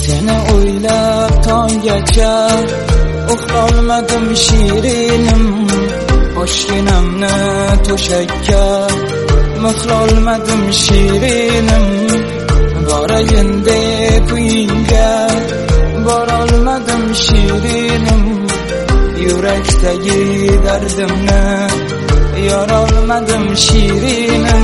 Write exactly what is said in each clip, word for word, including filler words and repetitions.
Seni o'ylab tonggacha uxlolmadim shirinim, oshginamni to'shakka mixlolmadim shirinim. Borayin deb uyingga borolmadim shirinim, yurakdagi dardimni yorolmadim shirinim.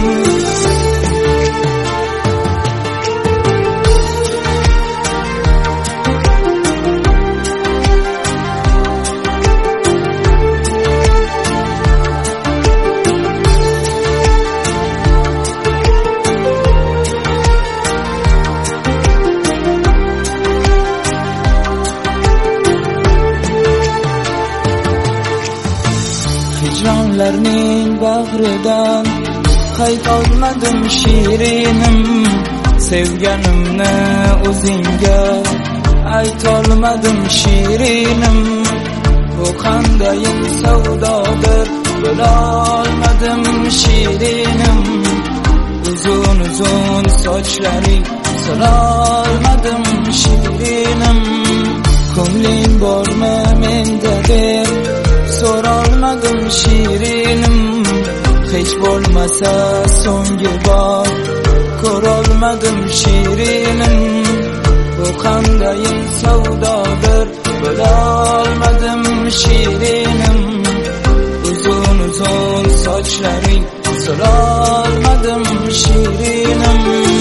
Hicranlarning bag'ridan qaytolmadim shirinim, sevganimni o'zingga aytolmadim shirinim. Bu qandayin savdodir bilolmadim shirinim, uzun uzun sochlaring silolmadim shirinim. Ko'ngling bormi menda deb so'rolmadim shirinim, hech bo'lmasa so'nggi bor ko'rolmadim shirinim. Bu qandayin savdodir bilolmadim shirinim, uzun uzun sochlaring silolmadim shirinim.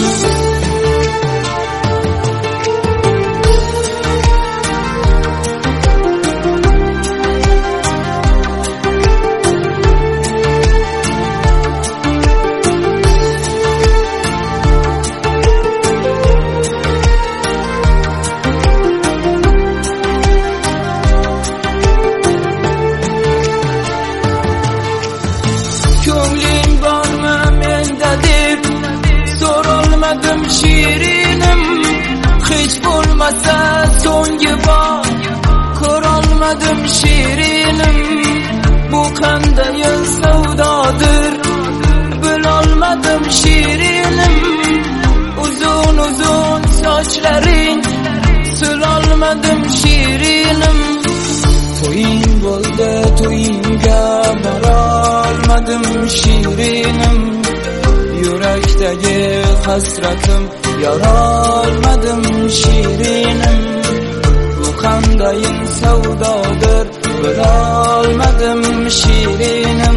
Ko'ngling bormi menda deb so'rolmadim shirinim, hech bo'lmasa so'nggi bor ko'rolmadim shirinim. Bu qandayin savdodir bilolmadim shirinim, uzun uzun sochlaring silolmadim shirinim. To'ying bo'ldi to'yingga borolmadim shirinim, yurakdagi hasratim yorolmadim shirinim. Bu qandayin savdodir bilolmadim shirinim,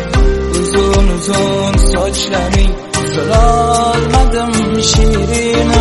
uzun uzun sochlaring silolmadim shirinim.